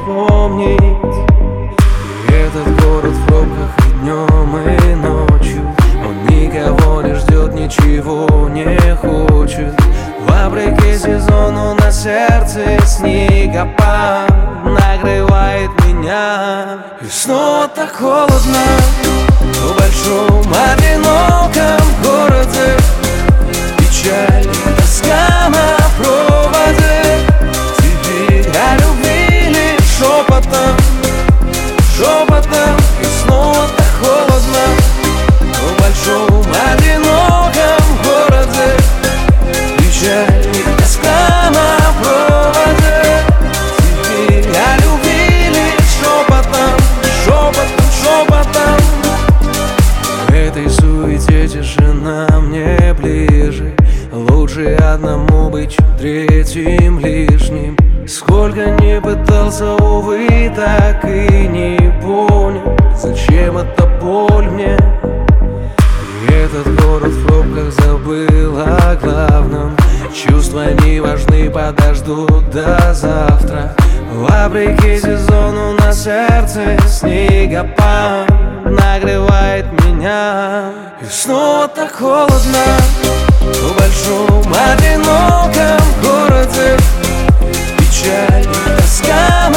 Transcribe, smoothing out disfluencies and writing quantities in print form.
вспомнить. И этот город в пробках и днем, и ночью. Он никого не ждет, ничего не хочет. Вопреки сезону на сердце снегопад накрывает меня. И снова так холодно в большом одиноком городе. Печаль и тоска на проводе. Теперь о любви лишь шепотом, шепотом. И снова так холодно в большом одиноком городе. Печаль и тоска на проводе. Теперь о любви лишь шепотом, шепотом, шепотом. В этой суете тишина мне ближе. Лучше одному быть, чем третьим лишним. Сколько не пытался, увы, так и не понял, зачем эта боль мне. И этот город в пробках забыл о главном. Чувства не важны, подождут до завтра. Вопреки сезону на сердце снегопад нагревает меня. И снова так холодно в большом одиноком городе. Печаль и тоска